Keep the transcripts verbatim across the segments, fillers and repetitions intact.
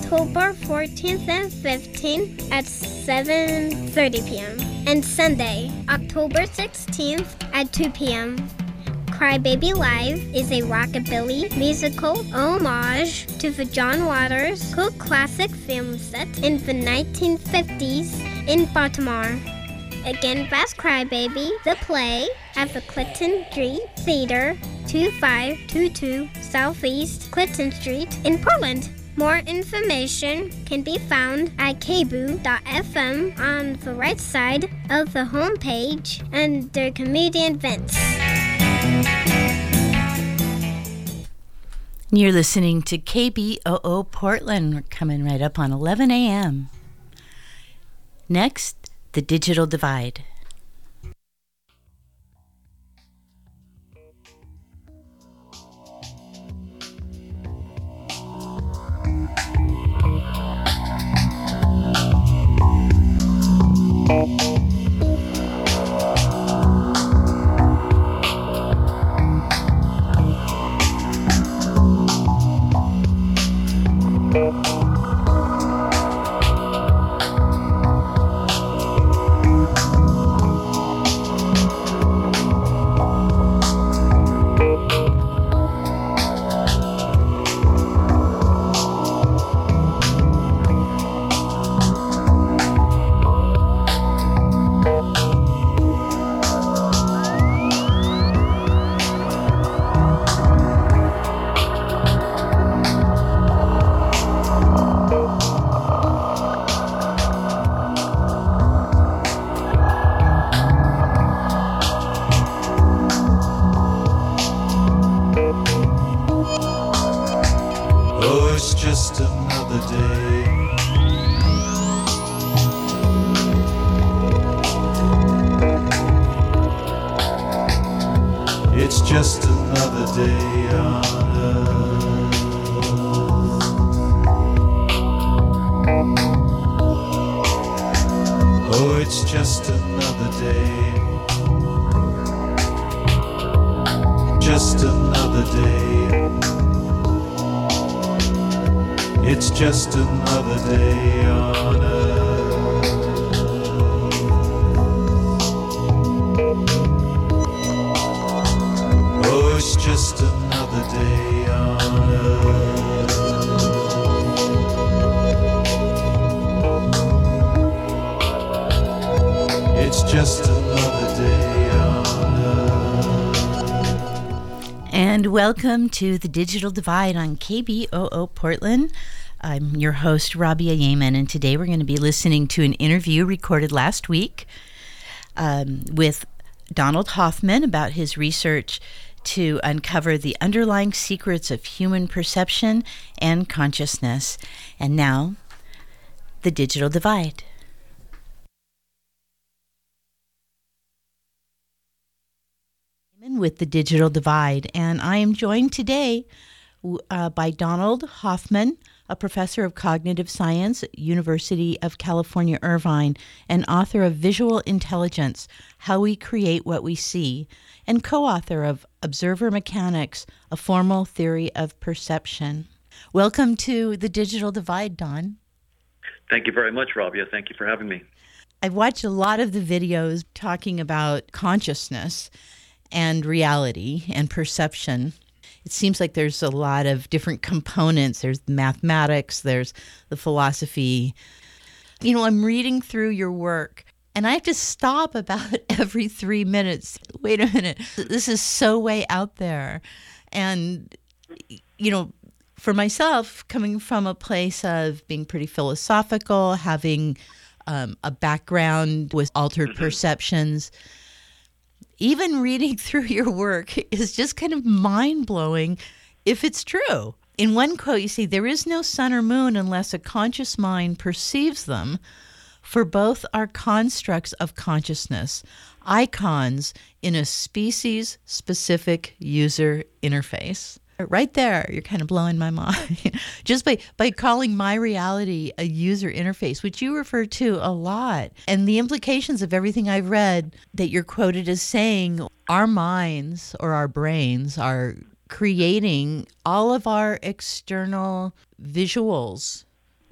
October fourteenth and fifteenth at seven thirty p.m. and Sunday, October sixteenth at two p.m. Crybaby Live is a rockabilly musical homage to the John Waters cult classic film set in the nineteen fifties in Baltimore. Again, that's Crybaby, the play, at the Clinton Street Theater, twenty-five twenty-two Southeast Clinton Street in Portland. More information can be found at k boo dot f m on the right side of the homepage under Comedian Events. You're listening to K B O O Portland. We're coming right up on eleven a.m. Next, The Digital Divide. Just another day on earth. Oh, it's just another day on earth. It's just another day on earth. And welcome to The Digital Divide on K B O O Portland. I'm your host, Rabia Yemen, and today we're going to be listening to an interview recorded last week um, with Donald Hoffman about his research to uncover the underlying secrets of human perception and consciousness. And now, The Digital Divide. With The Digital Divide, and I am joined today uh, by Donald Hoffman, a professor of cognitive science at University of California, Irvine, and author of Visual Intelligence, How We Create What We See, and co-author of Observer Mechanics, A Formal Theory of Perception. Welcome to The Digital Divide, Don. Thank you very much, Rabia. Thank you for having me. I've watched a lot of the videos talking about consciousness and reality and perception. It seems like there's a lot of different components. There's mathematics, there's the philosophy. You know, I'm reading through your work, and I have to stop about every three minutes. Wait a minute. This is so way out there. And, you know, for myself, coming from a place of being pretty philosophical, having um, a background with altered mm-hmm. perceptions, even reading through your work is just kind of mind-blowing if it's true. In one quote, you say, "There is no sun or moon unless a conscious mind perceives them, for both are constructs of consciousness, icons in a species-specific user interface." Right there, you're kind of blowing my mind. Just by, by calling my reality a user interface, which you refer to a lot. And the implications of everything I've read that you're quoted as saying, our minds or our brains are creating all of our external visuals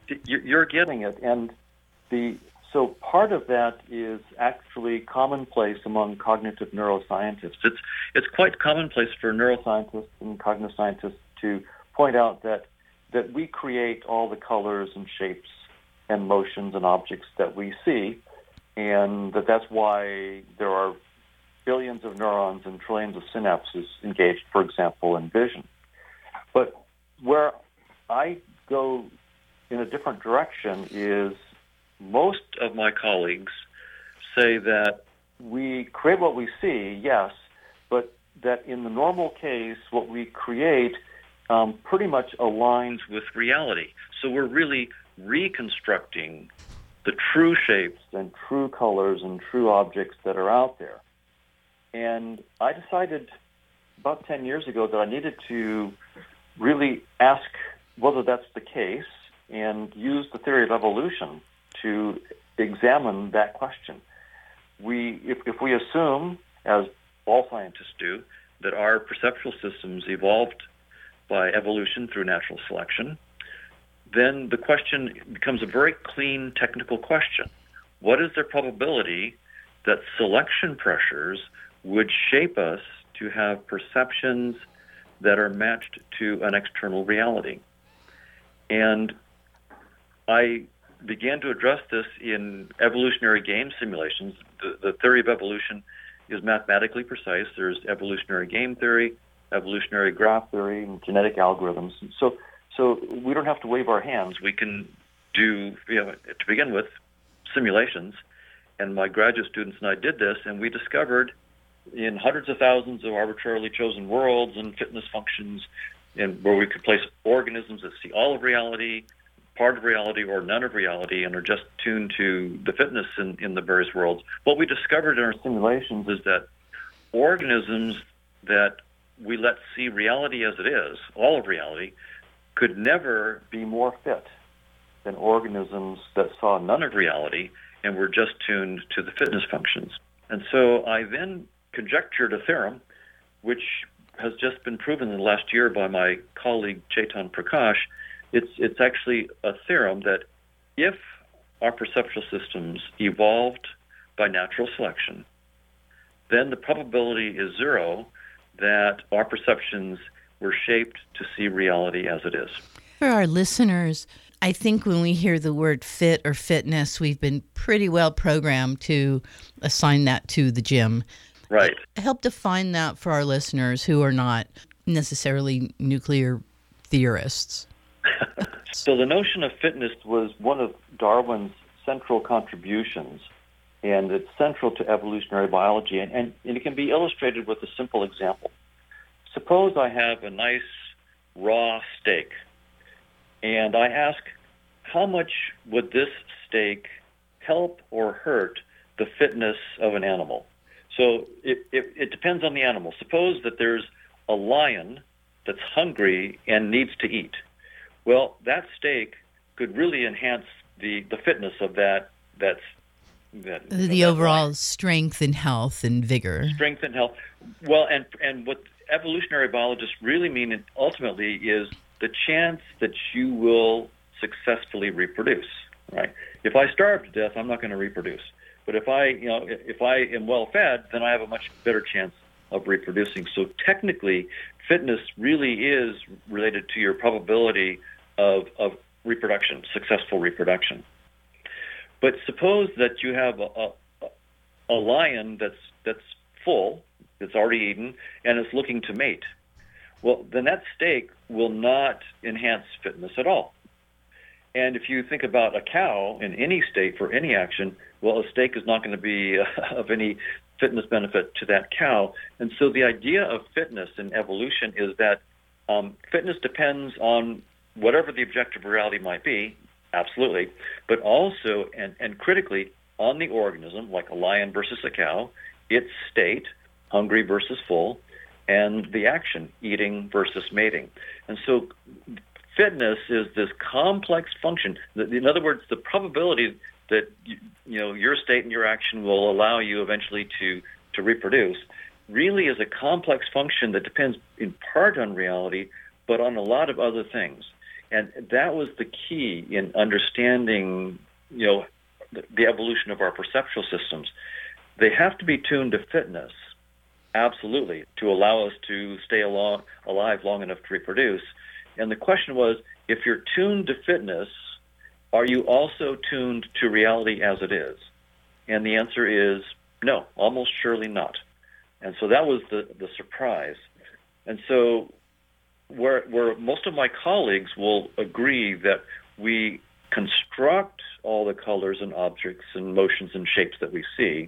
you're you're getting it. And the so part of that is actually commonplace among cognitive neuroscientists. It's it's quite commonplace for neuroscientists and cognitive scientists to point out that that we create all the colors and shapes and motions and objects that we see, and that that's why there are billions of neurons and trillions of synapses engaged, for example, in vision. But where I go in a different direction is most of my colleagues say that we create what we see, yes, but that in the normal case, what we create um, pretty much aligns with reality. So we're really reconstructing the true shapes and true colors and true objects that are out there. And I decided about ten years ago that I needed to really ask whether that's the case and use the theory of evolution to examine that question. We, if, if we assume, as all scientists do, that our perceptual systems evolved by evolution through natural selection, then the question becomes a very clean technical question. What is the probability that selection pressures would shape us to have perceptions that are matched to an external reality? And I began to address this in evolutionary game simulations. The, the theory of evolution is mathematically precise. There's evolutionary game theory, evolutionary graph theory, and genetic algorithms. So, so we don't have to wave our hands. We can do, you know, to begin with, simulations. And my graduate students and I did this, and we discovered in hundreds of thousands of arbitrarily chosen worlds and fitness functions, and where we could place organisms that see all of reality, part of reality, or none of reality, and are just tuned to the fitness in, in the various worlds. What we discovered in our simulations is that organisms that we let see reality as it is, all of reality, could never be more fit than organisms that saw none of reality and were just tuned to the fitness functions. And so I then conjectured a theorem, which has just been proven in the last year by my colleague Chetan Prakash. It's, it's actually a theorem that if our perceptual systems evolved by natural selection, then the probability is zero that our perceptions were shaped to see reality as it is. For our listeners, I think when we hear the word fit or fitness, we've been pretty well programmed to assign that to the gym. Right. Help define that for our listeners who are not necessarily nuclear theorists. So the notion of fitness was one of Darwin's central contributions, and it's central to evolutionary biology, and, and, and it can be illustrated with a simple example. Suppose I have a nice raw steak, and I ask, how much would this steak help or hurt the fitness of an animal? So it, it, it depends on the animal. Suppose that there's a lion that's hungry and needs to eat. Well, that steak could really enhance the, the fitness of that that's that, the that overall lion. Strength and health and vigor. Strength and health. Well, and and what evolutionary biologists really mean ultimately is the chance that you will successfully reproduce. Right? If I starve to death, I'm not going to reproduce. But if I, you know, if I am well fed, then I have a much better chance of reproducing. So technically, fitness really is related to your probability of of reproduction, successful reproduction. But suppose that you have a, a, a lion that's that's full, that's already eaten, and is looking to mate. Well, then that steak will not enhance fitness at all. And if you think about a cow in any state for any action, well, a steak is not going to be uh, of any fitness benefit to that cow. And so the idea of fitness in evolution is that um, fitness depends on whatever the objective reality might be, absolutely, but also, and, and critically, on the organism, like a lion versus a cow, its state, hungry versus full, and the action, eating versus mating. And so fitness is this complex function. In other words, the probability that you, you know your state and your action will allow you eventually to, to reproduce really is a complex function that depends in part on reality, but on a lot of other things. And that was the key in understanding, you know, the, the evolution of our perceptual systems. They have to be tuned to fitness, absolutely, to allow us to stay along, alive long enough to reproduce. And the question was, if you're tuned to fitness, are you also tuned to reality as it is? And the answer is no, almost surely not. And so that was the, the surprise. And so where, where most of my colleagues will agree that we construct all the colors and objects and motions and shapes that we see,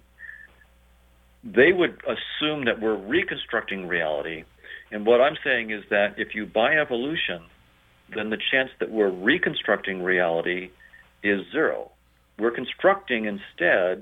they would assume that we're reconstructing reality. And what I'm saying is that if you buy evolution, then the chance that we're reconstructing reality is zero. We're constructing instead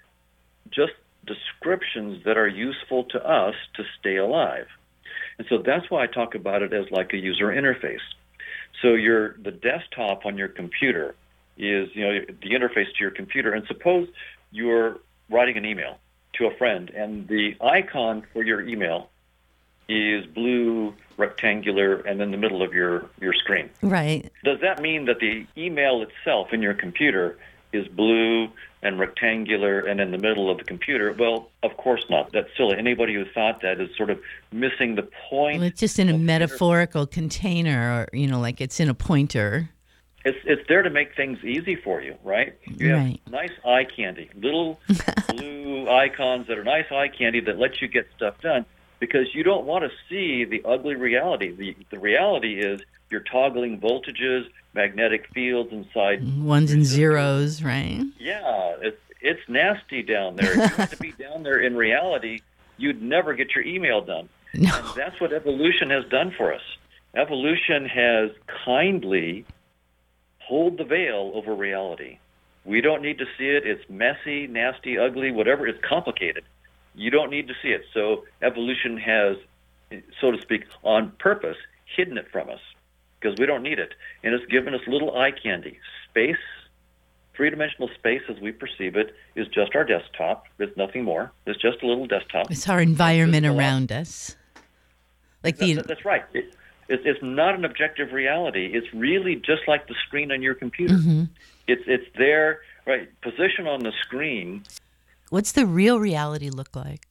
just descriptions that are useful to us to stay alive. And so that's why I talk about it as like a user interface. So your the desktop on your computer is, you know, the interface to your computer. And suppose you're writing an email to a friend, and the icon for your email is blue, rectangular, and in the middle of your, your screen. Right. Does that mean that the email itself in your computer is blue and rectangular and in the middle of the computer? Well, of course not. That's silly. Anybody who thought that is sort of missing the point. Well, it's just in a metaphorical container, or, you know, like it's in a pointer. It's it's there to make things easy for you, right? You have Right. nice eye candy, little blue icons that are nice eye candy that let you get stuff done, because you don't want to see the ugly reality. The the reality is you're toggling voltages, magnetic fields inside. Ones and zeros, right? Yeah, it's it's nasty down there. If you had to be down there in reality, you'd never get your email done. No. And that's what evolution has done for us. Evolution has kindly pulled the veil over reality. We don't need to see it. It's messy, nasty, ugly, whatever. It's complicated. You don't need to see it. So evolution has, so to speak, on purpose, hidden it from us because we don't need it. And it's given us little eye candy. Space, three-dimensional space as we perceive it, is just our desktop. It's nothing more. It's just a little desktop. It's our environment It's around us. Like the That- that's right. It, it, it's not an objective reality. It's really just like the screen on your computer. Mm-hmm. It's it's there, right? Position on the screen. What's the real reality look like?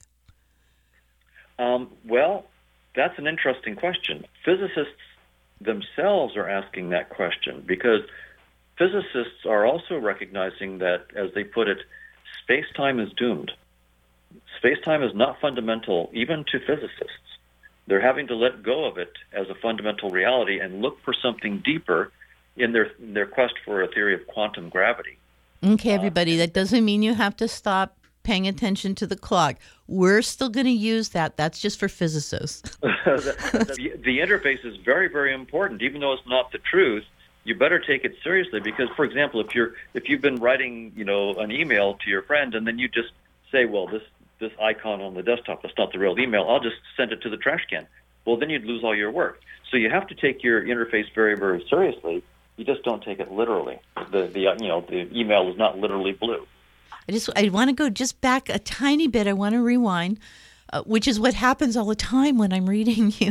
Um, well, that's an interesting question. Physicists themselves are asking that question because physicists are also recognizing that, as they put it, space-time is doomed. Space-time is not fundamental even to physicists. They're having to let go of it as a fundamental reality and look for something deeper in their in their quest for a theory of quantum gravity. Okay, everybody, that doesn't mean you have to stop paying attention to the clock. We're still going to use that. That's just for physicists. the, the, the interface is very, very important. Even though it's not the truth, you better take it seriously because, for example, if you're if you've been writing, you know, an email to your friend and then you just say, well, this this icon on the desktop, that's not the real email, I'll just send it to the trash can. Well, then you'd lose all your work. So you have to take your interface very, very seriously. You just don't take it literally. The the you know the email is not literally blue. I just I want to go just back a tiny bit. I want to rewind, uh, which is what happens all the time when I'm reading you.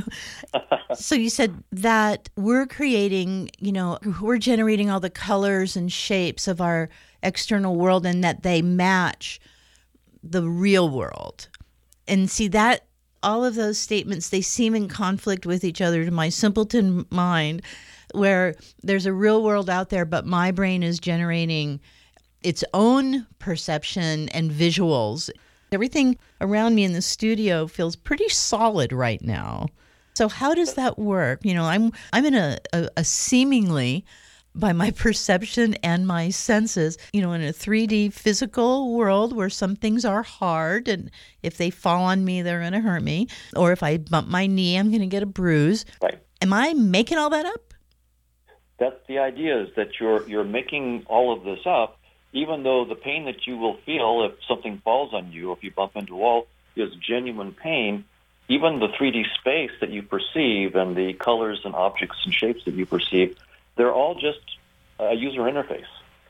So you said that we're creating, you know, we're generating all the colors and shapes of our external world and that they match the real world. And see that all of those statements, they seem in conflict with each other to my simpleton mind, where there's a real world out there, but my brain is generating its own perception and visuals. Everything around me in the studio feels pretty solid right now. So how does that work? You know, I'm I'm in a, a, a seemingly, by my perception and my senses, you know, in a three D physical world where some things are hard, and if they fall on me, they're going to hurt me. Or if I bump my knee, I'm going to get a bruise. Right. Am I making all that up? That's the idea, is that you're you're making all of this up, even though the pain that you will feel if something falls on you, if you bump into a wall, is genuine pain. Even the three D space that you perceive and the colors and objects and shapes that you perceive, they're all just a user interface,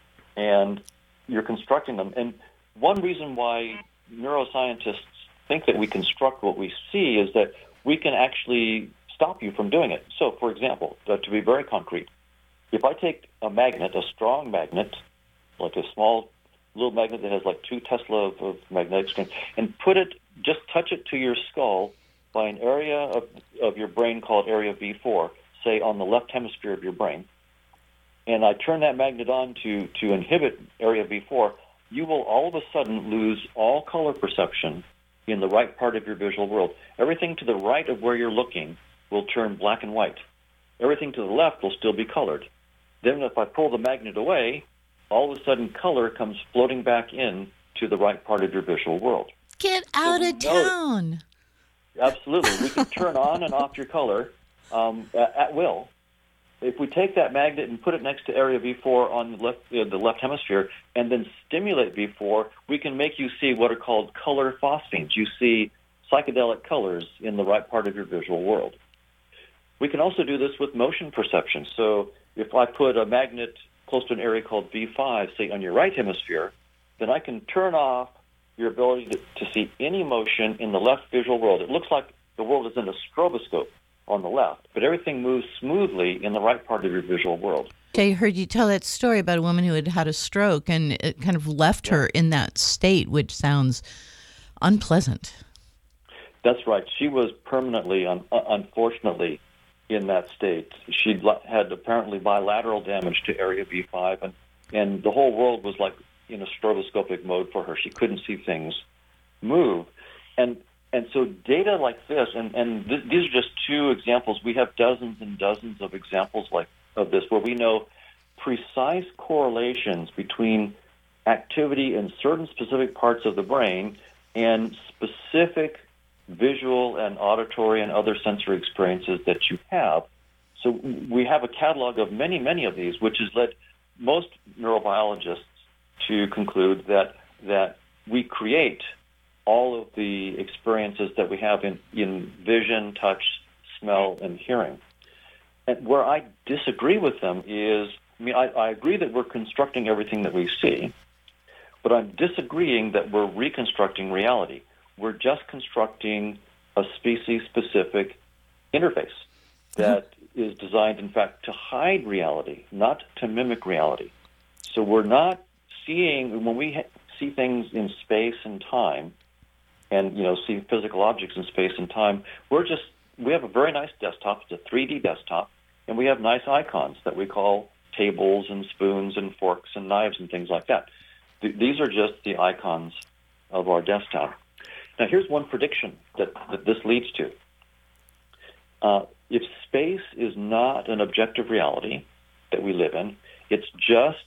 and you're constructing them. And one reason why neuroscientists think that we construct what we see is that we can actually stop you from doing it. So, for example, uh, to be very concrete, if I take a magnet, a strong magnet, like a small little magnet that has like two Tesla of, of magnetic strength, and put it, just touch it to your skull by an area of, of your brain called area V four, say on the left hemisphere of your brain, and I turn that magnet on to, to inhibit area V four, you will all of a sudden lose all color perception in the right part of your visual world. Everything to the right of where you're looking will turn black and white. Everything to the left will still be colored. Then if I pull the magnet away, all of a sudden color comes floating back in to the right part of your visual world. Get out So of we know that- town. Absolutely. We can turn on and off your color um, at, at will. If we take that magnet and put it next to area V four on the left, uh, the left hemisphere and then stimulate V four, we can make you see what are called color phosphenes. You see psychedelic colors in the right part of your visual world. We can also do this with motion perception. So if I put a magnet close to an area called V five, say on your right hemisphere, then I can turn off your ability to, to see any motion in the left visual world. It looks like the world is in a stroboscope on the left, but everything moves smoothly in the right part of your visual world. I heard you tell that story about a woman who had had a stroke, and it kind of left her in that state, which sounds unpleasant. That's right. She was permanently, un- unfortunately, in that state. She had apparently bilateral damage to area V five, and, and the whole world was like in a stroboscopic mode for her. She couldn't see things move. And and so data like this, and, and th- these are just two examples. We have dozens and dozens of examples like of this where we know precise correlations between activity in certain specific parts of the brain and specific visual and auditory and other sensory experiences that you have. So we have a catalog of many, many of these, which has led most neurobiologists to conclude that that we create all of the experiences that we have in, in vision, touch, smell, and hearing. And where I disagree with them is, I mean, I, I agree that we're constructing everything that we see, but I'm disagreeing that we're reconstructing reality. We're just constructing a species-specific interface that mm-hmm. is designed, in fact, to hide reality, not to mimic reality. So we're not seeing, when we ha- see things in space and time, and, you know, see physical objects in space and time, we're just, we have a very nice desktop. It's a three D desktop, and we have nice icons that we call tables and spoons and forks and knives and things like that. Th- these are just the icons of our desktop. Now, here's one prediction that, that this leads to. Uh, if space is not an objective reality that we live in, it's just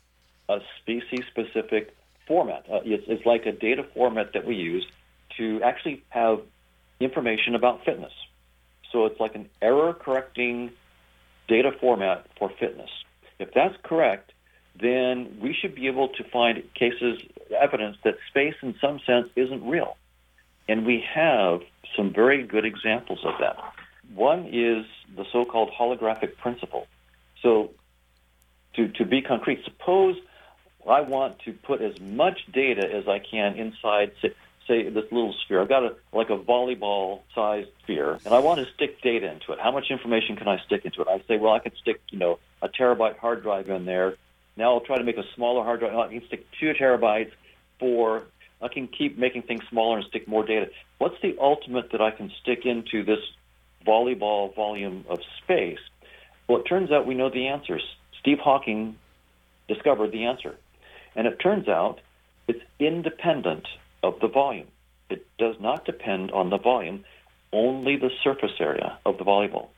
a species-specific format. Uh, it's, it's like a data format that we use to actually have information about fitness. So it's like an error-correcting data format for fitness. If that's correct, then we should be able to find cases, evidence that space in some sense isn't real. And we have some very good examples of that. One is the so-called holographic principle. So to, to be concrete, suppose I want to put as much data as I can inside, say, say this little sphere. I've got a, like a volleyball-sized sphere, and I want to stick data into it. How much information can I stick into it? I say, well, I could stick, you know, a terabyte hard drive in there. Now I'll try to make a smaller hard drive. I can stick two terabytes, four. I can keep making things smaller and stick more data. What's the ultimate that I can stick into this volleyball volume of space? Well, it turns out we know the answers. Steve Hawking discovered the answer. And it turns out it's independent of the volume. It does not depend on the volume, only the surface area of the volleyball.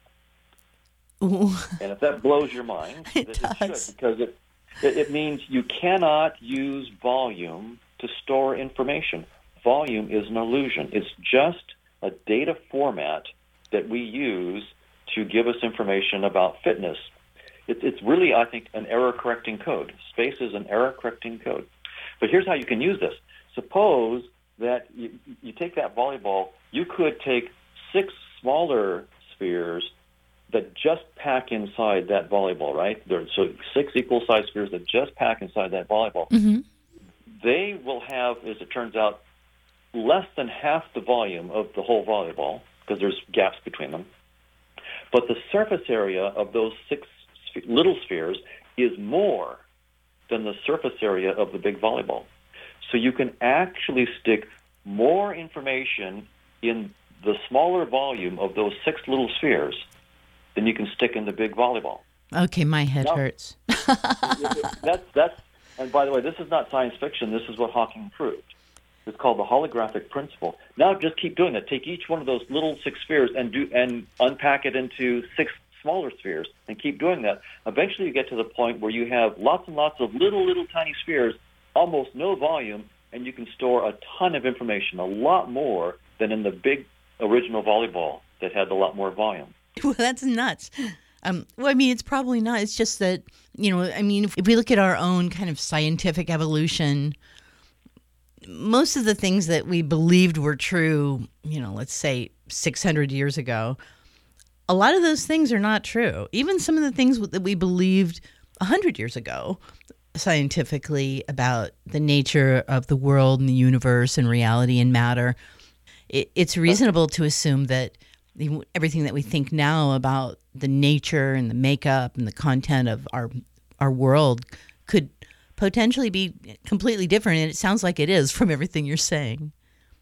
Ooh. And if that blows your mind, it, it does. should, because it, it, it means you cannot use volume to store information. Volume is an illusion. It's just a data format that we use to give us information about fitness. It, it's really, I think, an error-correcting code. Space is an error-correcting code. But here's how you can use this. Suppose that you, you take that volleyball, you could take six smaller spheres that just pack inside that volleyball, right? There, so six equal-sized spheres that just pack inside that volleyball. Mm-hmm. They will have, as it turns out, less than half the volume of the whole volleyball, because there's gaps between them. But the surface area of those six sp- little spheres is more than the surface area of the big volleyball. So you can actually stick more information in the smaller volume of those six little spheres than you can stick in the big volleyball. Okay, my head now, hurts. that's, that's, and by the way, this is not science fiction. This is what Hawking proved. It's called the holographic principle. Now just keep doing it. Take each one of those little six spheres and do and unpack it into six smaller spheres and keep doing that. Eventually you get to the point where you have lots and lots of little, little tiny spheres, almost no volume, and you can store a ton of information, a lot more than in the big original volleyball that had a lot more volume. Well, that's nuts. Um, well, I mean, it's probably not. It's just that, you know, I mean, if, if we look at our own kind of scientific evolution, most of the things that we believed were true, you know, let's say six hundred years ago, a lot of those things are not true. Even some of the things that we believed one hundred years ago scientifically about the nature of the world and the universe and reality and matter, it, it's reasonable to assume that the, everything that we think now about the nature and the makeup and the content of our our world could potentially be completely different, and it sounds like it is from everything you're saying.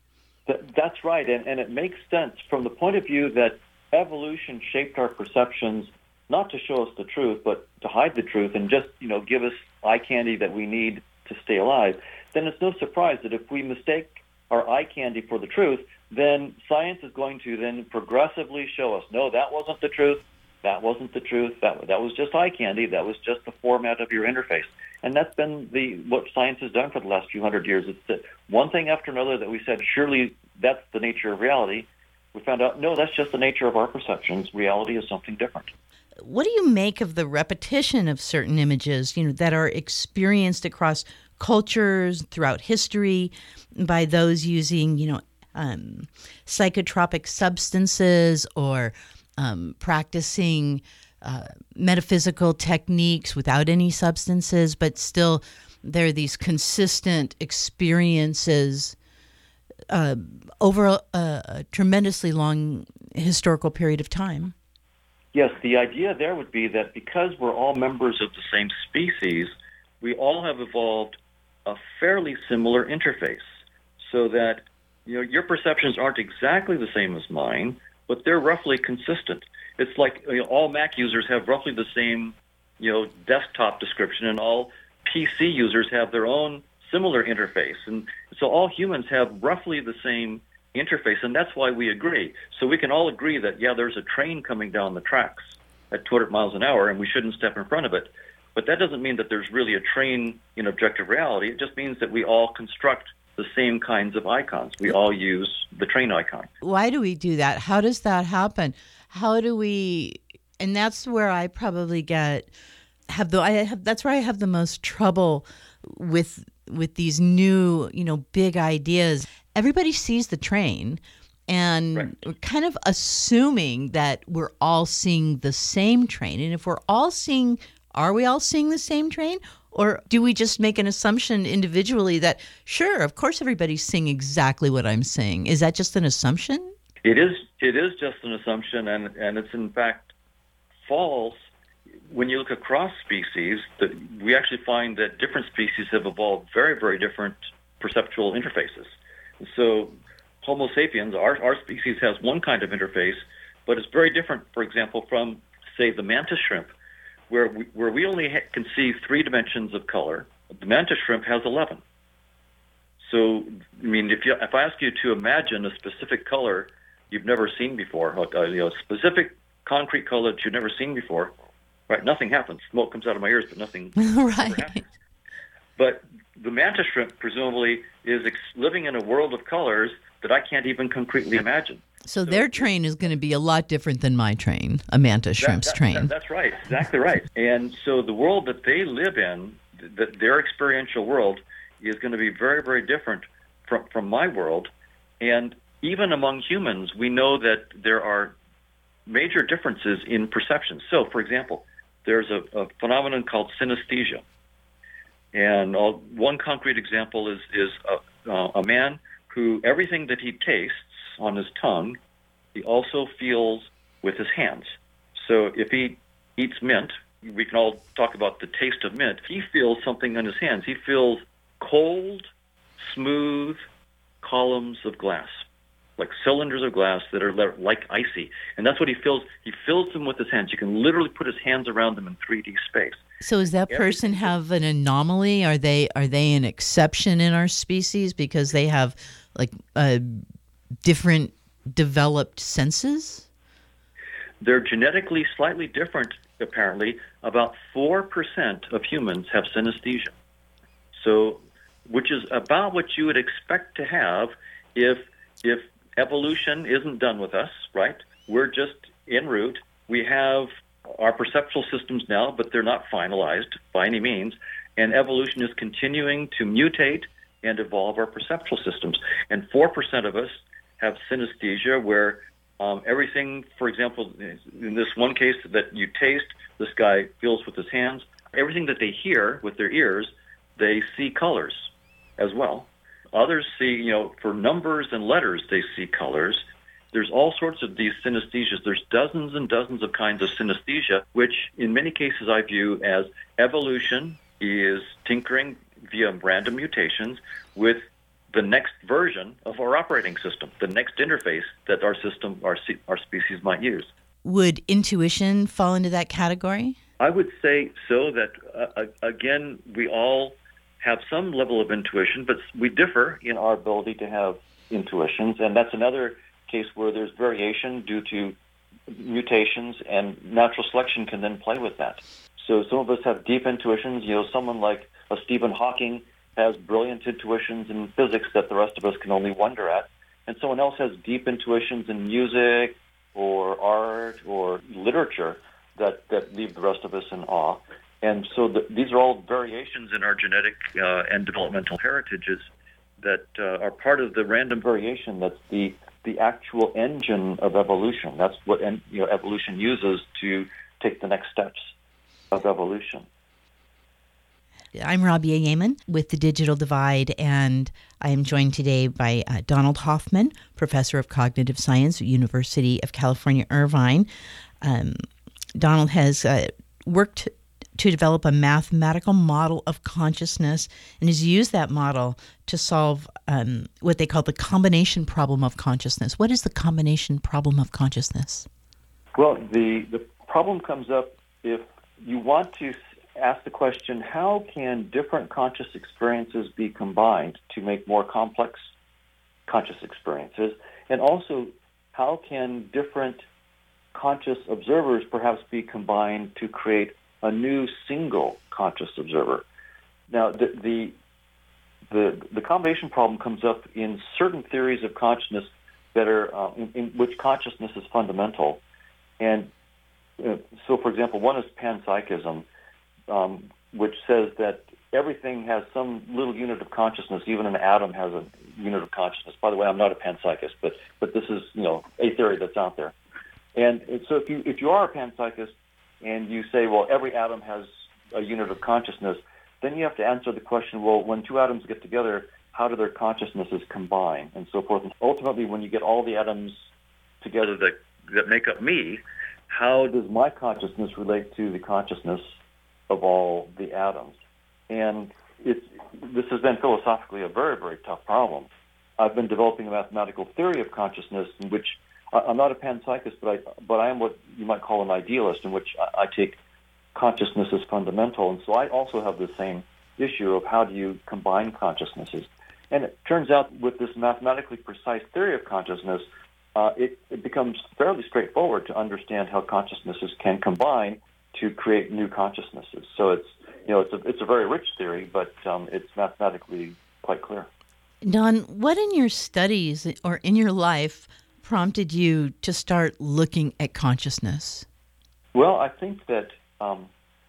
That's right, and, and it makes sense from the point of view that evolution shaped our perceptions not to show us the truth, but to hide the truth and just, you know, give us eye candy that we need to stay alive. Then it's no surprise that if we mistake our eye candy for the truth, then science is going to then progressively show us, no, that wasn't the truth, that wasn't the truth, that that was just eye candy, that was just the format of your interface. And that's been the what science has done for the last few hundred years. It's that one thing after another that we said, surely that's the nature of reality. We found out, no, that's just the nature of our perceptions. Reality is something different. What do you make of the repetition of certain images, you know, that are experienced across cultures throughout history by those using, you know, um, psychotropic substances or um, practicing uh, metaphysical techniques without any substances, but still there are these consistent experiences uh, over a, a tremendously long historical period of time? Yes, the idea there would be that because we're all members of the same species, we all have evolved a fairly similar interface, so that, you know, your perceptions aren't exactly the same as mine, but they're roughly consistent. It's like, you know, all Mac users have roughly the same, you know, desktop description, and all P C users have their own similar interface, and so all humans have roughly the same interface, and that's why we agree. So we can all agree that, yeah, there's a train coming down the tracks at two hundred miles an hour, and we shouldn't step in front of it. But that doesn't mean that there's really a train in objective reality. It just means that we all construct the same kinds of icons. We all use the train icon. Why do we do that? How does that happen? How do we, and that's where I probably get, have the, I have, that's where I have the most trouble with, with these new, you know, big ideas. Everybody sees the train, and right. We're kind of assuming that we're all seeing the same train. And if we're all seeing, are we all seeing the same train? Or do we just make an assumption individually that, sure, of course everybody's seeing exactly what I'm seeing? Is that just an assumption? It is It is just an assumption, and, and it's in fact false. When you look across species, the, we actually find that different species have evolved very, very different perceptual interfaces. So Homo sapiens, our, our species, has one kind of interface, but it's very different, for example, from, say, the mantis shrimp, where we, where we only ha- can see three dimensions of color. The mantis shrimp has eleven. So, I mean, if you, if I ask you to imagine a specific color you've never seen before, uh, you know, a specific concrete color that you've never seen before, right? Nothing happens. Smoke comes out of my ears, but nothing right. ever happens. But the mantis shrimp presumably is ex- living in a world of colors that I can't even concretely imagine. So, so their train is going to be a lot different than my train, a mantis shrimp's that, that, train. That, that's right, exactly right. And so the world that they live in, th- their experiential world, is going to be very, very different from, from my world. And even among humans, we know that there are major differences in perception. So, for example, there's a, a phenomenon called synesthesia. And uh, one concrete example is, is a, uh, a man who everything that he tastes on his tongue, he also feels with his hands. So if he eats mint, we can all talk about the taste of mint. He feels something on his hands. He feels cold, smooth columns of glass, like cylinders of glass that are like icy. And that's what he feels. He fills them with his hands. You can literally put his hands around them in three D space. So does that person have an anomaly? Are they are they an exception in our species because they have like uh, different developed senses? They're genetically slightly different, apparently. About four percent of humans have synesthesia. So, which is about what you would expect to have if if evolution isn't done with us, right? We're just en route. We have our perceptual systems now, but they're not finalized by any means. And evolution is continuing to mutate and evolve our perceptual systems. And four percent of us have synesthesia, where um, everything, for example, in this one case that you taste, this guy feels with his hands. Everything that they hear with their ears, they see colors as well. Others see, you know, for numbers and letters, they see colors. There's all sorts of these synesthesias. There's dozens and dozens of kinds of synesthesia, which in many cases I view as evolution is tinkering via random mutations with the next version of our operating system, the next interface that our system, our, our species might use. Would intuition fall into that category? I would say so, that, uh, again, we all have some level of intuition, but we differ in our ability to have intuitions, and that's another case where there's variation due to mutations, and natural selection can then play with that. So some of us have deep intuitions. You know, someone like a Stephen Hawking has brilliant intuitions in physics that the rest of us can only wonder at, and someone else has deep intuitions in music or art or literature that, that leave the rest of us in awe. And so the, these are all variations in our genetic uh, and developmental heritages that uh, are part of the random variation. That's the the actual engine of evolution. That's what en- you know evolution uses to take the next steps of evolution. I'm Rabia Yeaman with The Digital Divide, and I am joined today by uh, Donald Hoffman, Professor of Cognitive Science at University of California, Irvine. Um, Donald has uh, worked to develop a mathematical model of consciousness and has used that model to solve um, what they call the combination problem of consciousness. What is the combination problem of consciousness? Well, the, the problem comes up if you want to ask the question, how can different conscious experiences be combined to make more complex conscious experiences? And also, how can different conscious observers perhaps be combined to create a new single conscious observer? Now, the, the the the combination problem comes up in certain theories of consciousness that are uh, in, in which consciousness is fundamental. And uh, so, for example, one is panpsychism, um, which says that everything has some little unit of consciousness. Even an atom has a unit of consciousness. By the way, I'm not a panpsychist, but but this is you know a theory that's out there. And so, if you if you are a panpsychist, and you say, well, every atom has a unit of consciousness, then you have to answer the question, well, when two atoms get together, how do their consciousnesses combine, and so forth. And ultimately, when you get all the atoms together that, that make up me, how does my consciousness relate to the consciousness of all the atoms? And it's, this has been philosophically a very, very tough problem. I've been developing a mathematical theory of consciousness in which I'm not a panpsychist, but I but I am what you might call an idealist, in which I, I take consciousness as fundamental. And so I also have the same issue of how do you combine consciousnesses. And it turns out with this mathematically precise theory of consciousness, uh, it, it becomes fairly straightforward to understand how consciousnesses can combine to create new consciousnesses. So it's you know it's a it's a very rich theory, but um, it's mathematically quite clear. Don, what in your studies or in your life prompted you to start looking at consciousness? Well, I think that um,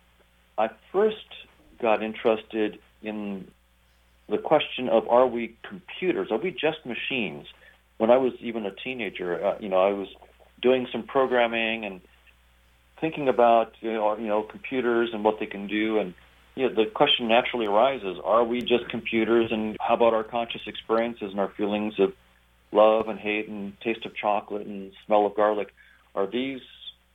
I first got interested in the question of, are we computers? Are we just machines? When I was even a teenager, uh, you know, I was doing some programming and thinking about, you know, you know, computers and what they can do. And you know, the question naturally arises, are we just computers? And how about our conscious experiences and our feelings of love and hate and taste of chocolate and smell of garlic? Are these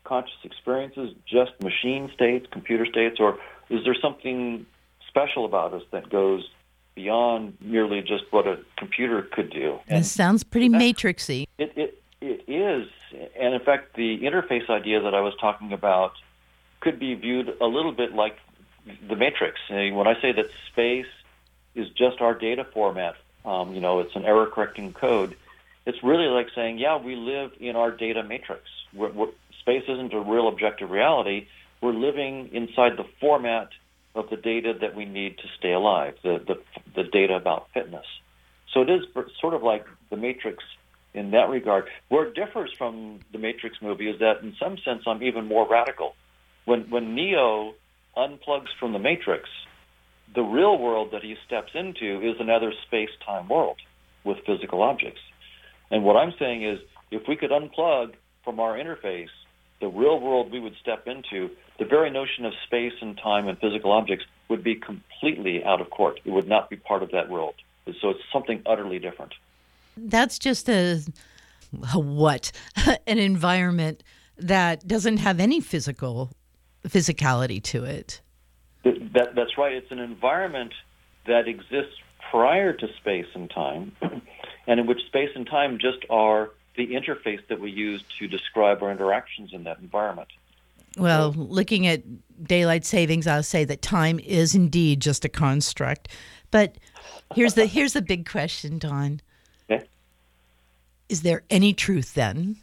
conscious experiences, just machine states, computer states, or is there something special about us that goes beyond merely just what a computer could do? And this sounds pretty matrixy. It, it, it is. And in fact, the interface idea that I was talking about could be viewed a little bit like the matrix. When I say that space is just our data format, um, you know, it's an error-correcting code, it's really like saying, yeah, we live in our data matrix. We're, we're, space isn't a real objective reality. We're living inside the format of the data that we need to stay alive, the, the, the data about fitness. So it is sort of like the Matrix in that regard. Where it differs from the Matrix movie is that in some sense I'm even more radical. When, when Neo unplugs from the Matrix, the real world that he steps into is another space-time world with physical objects. And what I'm saying is, if we could unplug from our interface the real world we would step into, the very notion of space and time and physical objects would be completely out of court. It would not be part of that world. So it's something utterly different. That's just a, a what? An environment that doesn't have any physical physicality to it. That, that's right. It's an environment that exists prior to space and time, and in which space and time just are the interface that we use to describe our interactions in that environment. Well, looking at daylight savings, I'll say that time is indeed just a construct. But here's the here's the big question, Don. Okay. Is there any truth then?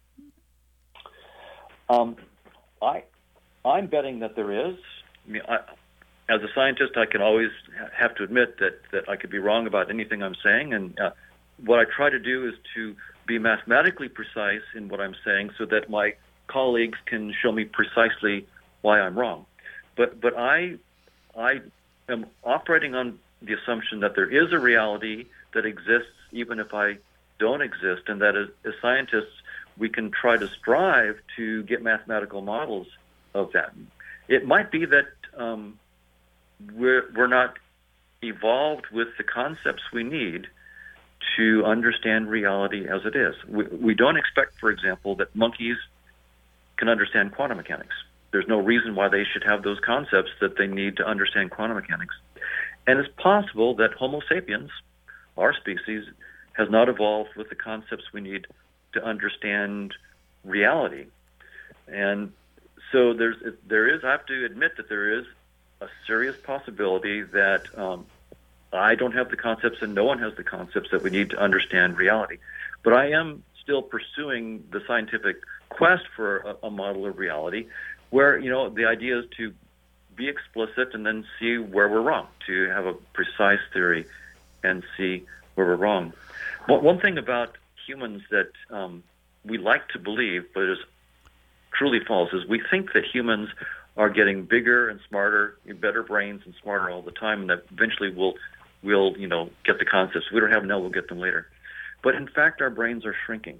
Um, I I'm betting that there is. I mean, I, as a scientist, I can always have to admit that, that I could be wrong about anything I'm saying, and uh, what I try to do is to be mathematically precise in what I'm saying so that my colleagues can show me precisely why I'm wrong. But but I I am operating on the assumption that there is a reality that exists even if I don't exist, and that as, as scientists we can try to strive to get mathematical models of that. It might be that um, we're, we're not evolved with the concepts we need to understand reality as it is. We, we don't expect, for example, that monkeys can understand quantum mechanics. There's no reason why they should have those concepts that they need to understand quantum mechanics. And it's possible that Homo sapiens, our species, has not evolved with the concepts we need to understand reality. And so there's, there is, I have to admit that there is a serious possibility that um, I don't have the concepts and no one has the concepts that we need to understand reality. But I am still pursuing the scientific quest for a, a model of reality where, you know, the idea is to be explicit and then see where we're wrong, to have a precise theory and see where we're wrong. But one thing about humans that um, we like to believe, but is truly false, is we think that humans are getting bigger and smarter, better brains and smarter all the time, and that eventually we'll, we'll, you know, get the concepts. We don't have them now, we'll get them later. But in fact, our brains are shrinking.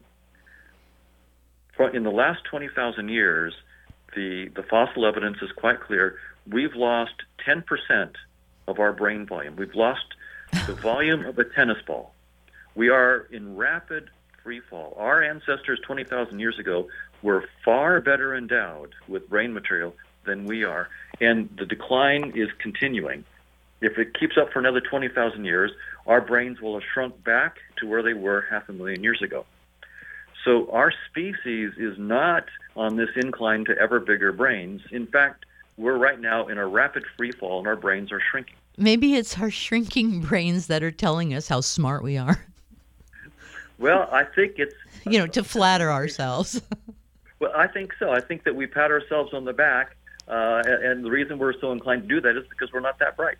In the last twenty thousand years, the, the fossil evidence is quite clear. We've lost ten percent of our brain volume. We've lost the volume of a tennis ball. We are in rapid free fall. Our ancestors twenty thousand years ago were far better endowed with brain material than we are, and the decline is continuing. If it keeps up for another twenty thousand years, our brains will have shrunk back to where they were half a million years ago. So our species is not on this incline to ever bigger brains. In fact, we're right now in a rapid free fall, and our brains are shrinking. Maybe it's our shrinking brains that are telling us how smart we are. Well, I think it's... You know, to flatter ourselves. Well, I think so. I think that we pat ourselves on the back, uh, and, and the reason we're so inclined to do that is because we're not that bright.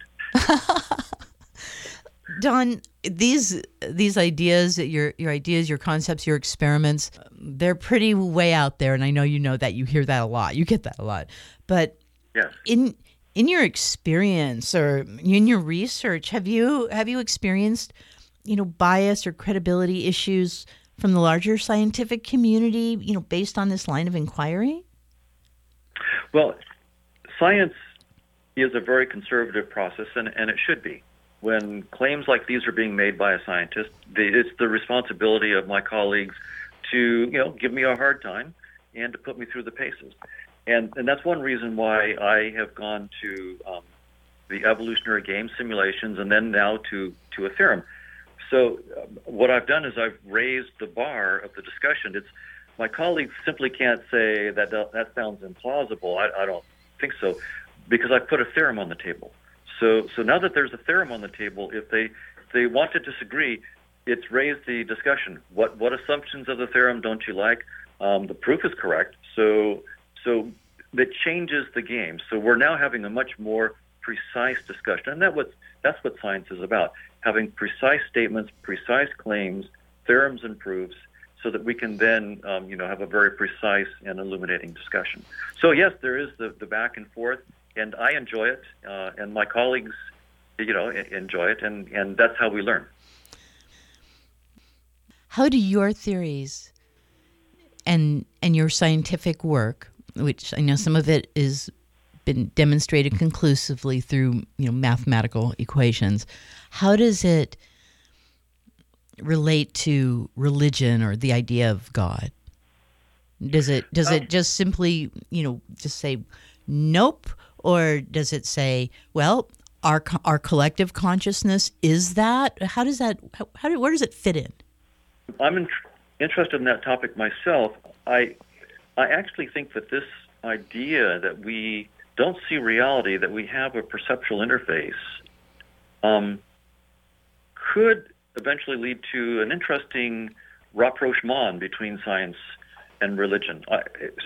Don, these these ideas, your your ideas, your concepts, your experiments, they're pretty way out there, and I know you know that. You hear that a lot. You get that a lot. But yes. in in your experience or in your research, have you have you experienced, you know, bias or credibility issues from the larger scientific community, you know, based on this line of inquiry? Well, science is a very conservative process, and, and it should be. When claims like these are being made by a scientist, the, it's the responsibility of my colleagues to, you know, give me a hard time and to put me through the paces. And and that's one reason why I have gone to um, the evolutionary game simulations and then now to, to a theorem. So uh, what I've done is I've raised the bar of the discussion. It's my colleagues simply can't say that that sounds implausible. I, I don't think so, because I put a theorem on the table. So so now that there's a theorem on the table, if they if they want to disagree, it's raised the discussion. What what assumptions of the theorem don't you like? Um, the proof is correct. So so that changes the game. So we're now having a much more precise discussion, and that what that's what science is about: having precise statements, precise claims, theorems, and proofs, so that we can then, um, you know, have a very precise and illuminating discussion. So yes, there is the, the back and forth, and I enjoy it, uh, and my colleagues, you know, enjoy it, and, and that's how we learn. How do your theories and and your scientific work, which I know some of it is been demonstrated conclusively through, you know, mathematical equations, how does it relate to religion or the idea of God? Does it does it just simply, you know, just say nope, or does it say, well, our our collective consciousness is that? How does that? How, how do, where does it fit in? I'm in, interested in that topic myself. I I actually think that this idea that we don't see reality, that we have a perceptual interface, um, could eventually lead to an interesting rapprochement between science and religion. I,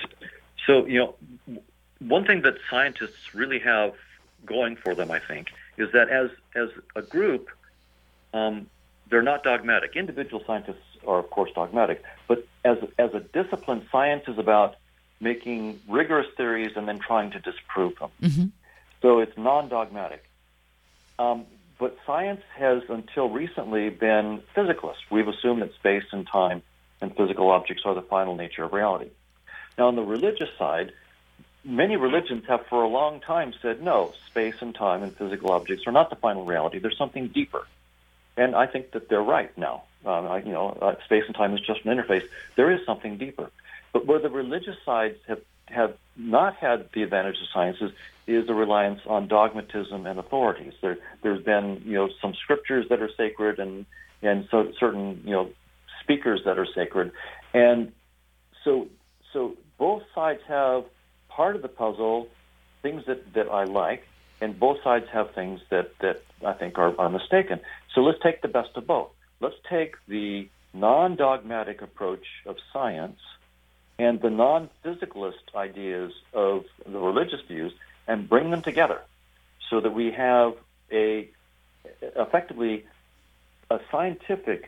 so, you know, one thing that scientists really have going for them, I think, is that as as a group, um, they're not dogmatic. Individual scientists are, of course, dogmatic, but as as a discipline, science is about making rigorous theories and then trying to disprove them. Mm-hmm. So it's non-dogmatic. Um, but science has, until recently, been physicalist. We've assumed that space and time and physical objects are the final nature of reality. Now, on the religious side, many religions have for a long time said, no, space and time and physical objects are not the final reality. There's something deeper. And I think that they're right now. Um, I, you know, uh, space and time is just an interface. There is something deeper. But where the religious sides have, have not had the advantage of sciences is the reliance on dogmatism and authorities. There, there's been, you know, some scriptures that are sacred and and so certain, you know, speakers that are sacred, and so so both sides have part of the puzzle, things that, that I like, and both sides have things that, that I think are, are mistaken. So let's take the best of both. Let's take the non-dogmatic approach of science and the non-physicalist ideas of the religious views and bring them together so that we have a effectively a scientific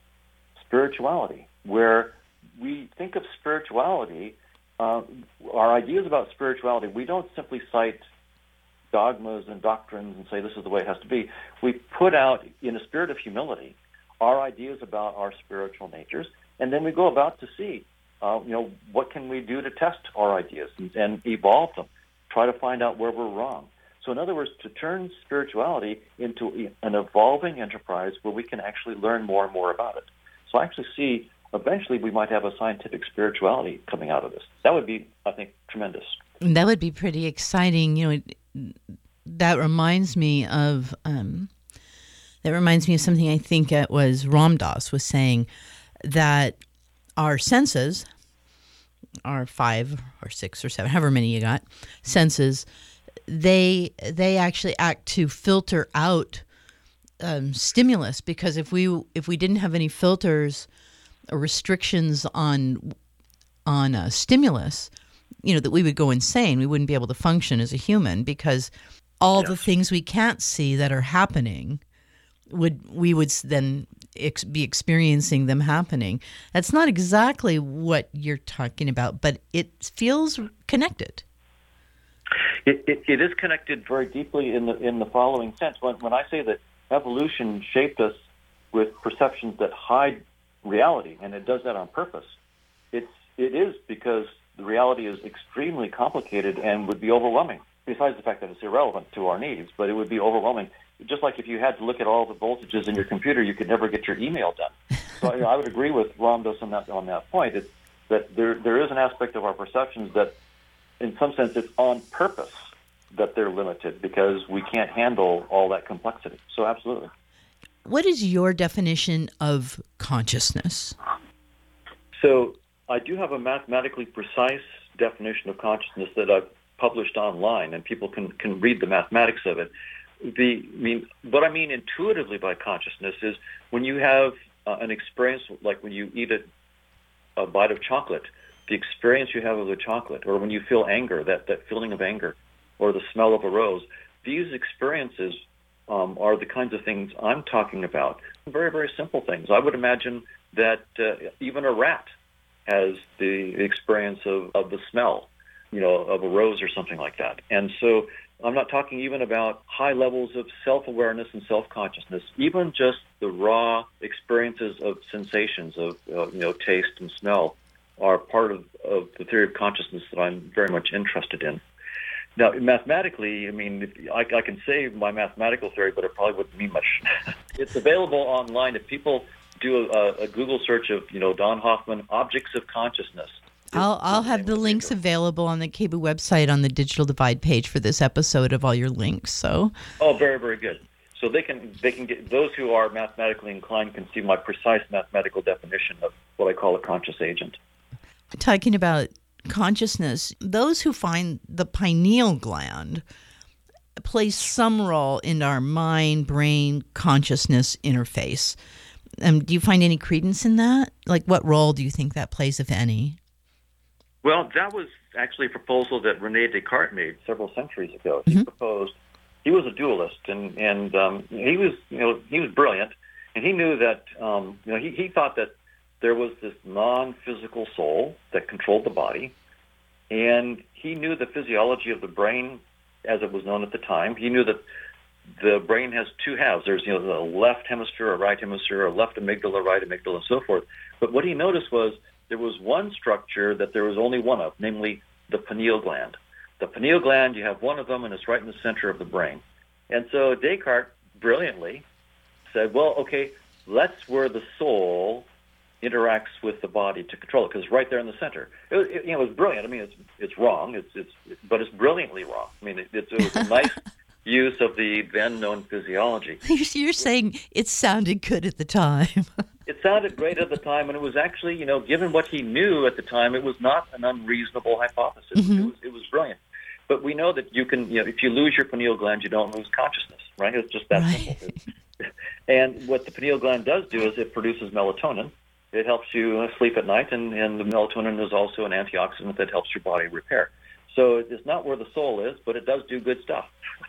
spirituality where we think of spirituality, uh, our ideas about spirituality, we don't simply cite dogmas and doctrines and say this is the way it has to be. We put out, in a spirit of humility, our ideas about our spiritual natures, and then we go about to see Uh, you know, what can we do to test our ideas and, and evolve them, try to find out where we're wrong. So in other words, to turn spirituality into an evolving enterprise where we can actually learn more and more about it. So I actually see eventually we might have a scientific spirituality coming out of this. That would be, I think, tremendous. That would be pretty exciting. You know, that reminds me of um, that reminds me of something I think it was Ram Dass was saying, that our senses, our five or six or seven, however many you got, senses, they they actually act to filter out um, stimulus, because if we if we didn't have any filters or restrictions on on uh, stimulus, you know, that we would go insane. We wouldn't be able to function as a human, because all yes. the things we can't see that are happening would we would then ex- be experiencing them happening. That's not exactly what you're talking about, but it feels connected. It, it, it is connected very deeply in the in the following sense. When, when I say that evolution shaped us with perceptions that hide reality, and it does that on purpose, it's it is because the reality is extremely complicated and would be overwhelming. Besides the fact that it's irrelevant to our needs, but it would be overwhelming. Just like if you had to look at all the voltages in your computer, you could never get your email done. So you know, I would agree with Ram Dass on that on that point. It's that there there is an aspect of our perceptions that, in some sense, it's on purpose that they're limited because we can't handle all that complexity. So absolutely. What is your definition of consciousness? So I do have a mathematically precise definition of consciousness that I've published online, and people can, can read the mathematics of it. The, I mean, what I mean intuitively by consciousness is when you have uh, an experience, like when you eat a, a bite of chocolate, the experience you have of the chocolate, or when you feel anger, that, that feeling of anger, or the smell of a rose, these experiences um, are the kinds of things I'm talking about. Very, very simple things. I would imagine that uh, even a rat has the experience of, of the smell, you know, of a rose or something like that. And so I'm not talking even about high levels of self-awareness and self-consciousness, even just the raw experiences of sensations of, uh, you know, taste and smell are part of, of the theory of consciousness that I'm very much interested in. Now, mathematically, I mean, if, I, I can say my mathematical theory, but it probably wouldn't mean much. It's available online. If people do a, a Google search of, you know, Don Hoffman, objects of consciousness. I'll I'll have the links available on the K B website on the Digital Divide page for this episode of all your links. So. Oh, very, very good. So they can they can get those who are mathematically inclined can see my precise mathematical definition of what I call a conscious agent. Talking about consciousness, those who find the pineal gland plays some role in our mind-brain consciousness interface. Um, do you find any credence in that? Like, what role do you think that plays, if any? Well, that was actually a proposal that René Descartes made several centuries ago. He mm-hmm. proposed, he was a dualist, and, and um, he was, you know, he was brilliant, and he knew that, um, you know, he, he thought that there was this non-physical soul that controlled the body, and he knew the physiology of the brain as it was known at the time. He knew that the brain has two halves. There's, you know, the left hemisphere, a right hemisphere, a left amygdala, right amygdala, and so forth. But what he noticed was there was one structure that there was only one of, namely the pineal gland. The pineal gland, you have one of them, and it's right in the center of the brain. And so Descartes brilliantly said, well, okay, that's where the soul interacts with the body to control it, because it's right there in the center. It, it, you know, it was brilliant. I mean, it's it's wrong, it's it's, but it's brilliantly wrong. I mean, it, it, it was a nice use of the then-known physiology. You're saying it sounded good at the time. It sounded great at the time, and it was actually, you know, given what he knew at the time, it was not an unreasonable hypothesis. Mm-hmm. It was it was brilliant. But we know that you can, you know, if you lose your pineal gland, you don't lose consciousness, right? It's just that right. simple. And what the pineal gland does do is it produces melatonin. It helps you sleep at night, and, and the melatonin is also an antioxidant that helps your body repair. So it's not where the soul is, but it does do good stuff.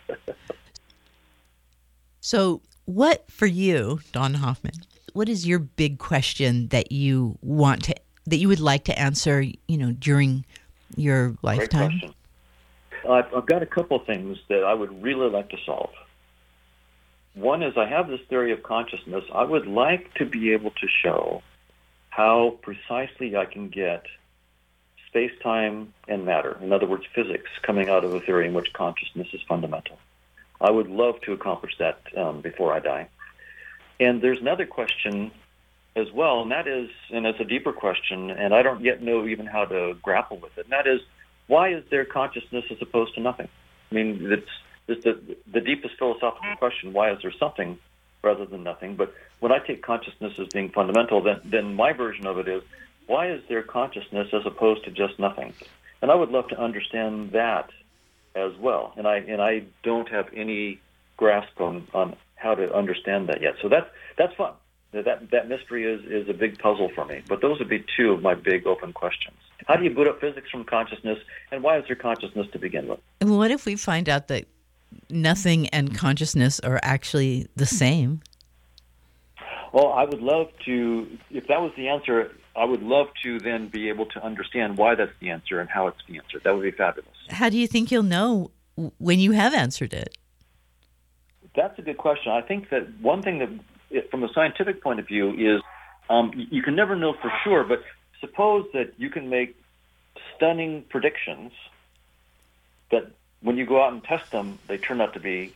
So what, for you, Don Hoffman, what is your big question that you want to, that you would like to answer, you know, during your lifetime? Great question. I've, I've got a couple of things that I would really like to solve. One is I have this theory of consciousness. I would like to be able to show how precisely I can get space-time and matter, in other words, physics, coming out of a theory in which consciousness is fundamental. I would love to accomplish that um, before I die. And there's another question as well, and that is, and it's a deeper question, and I don't yet know even how to grapple with it, and that is, why is there consciousness as opposed to nothing? I mean, it's, it's the, the deepest philosophical question, why is there something rather than nothing? But when I take consciousness as being fundamental, then, then my version of it is, why is there consciousness as opposed to just nothing? And I would love to understand that as well. And I and I don't have any grasp on, on how to understand that yet. So that's that's fun. That that mystery is, is a big puzzle for me. But those would be two of my big open questions. How do you boot up physics from consciousness, and why is there consciousness to begin with? And what if we find out that nothing and consciousness are actually the same? Well, I would love to, if that was the answer, I would love to then be able to understand why that's the answer and how it's the answer. That would be fabulous. How do you think you'll know when you have answered it? That's a good question. I think that one thing that, from a scientific point of view, is um, you can never know for sure, but suppose that you can make stunning predictions that when you go out and test them, they turn out to be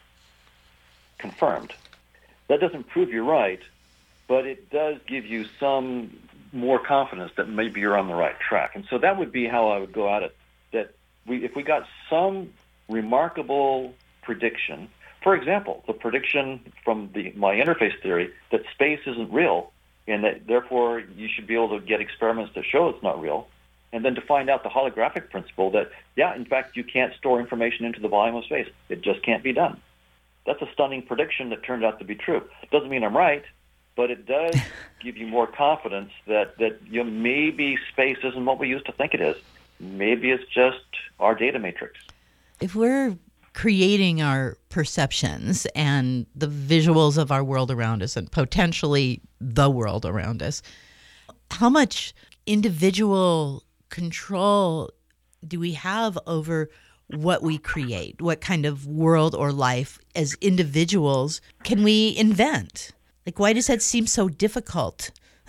confirmed. That doesn't prove you're right, but it does give you some more confidence that maybe you're on the right track. And so that would be how I would go at it, that we, if we got some remarkable prediction, for example, the prediction from the, my interface theory that space isn't real and that therefore you should be able to get experiments that show it's not real, and then to find out the holographic principle that, yeah, in fact, you can't store information into the volume of space. It just can't be done. That's a stunning prediction that turned out to be true. Doesn't mean I'm right, but it does give you more confidence that, that you know, maybe space isn't what we used to think it is. Maybe it's just our data matrix. If we're creating our perceptions and the visuals of our world around us and potentially the world around us, how much individual control do we have over what we create? What kind of world or life as individuals can we invent? Like, why does that seem so difficult?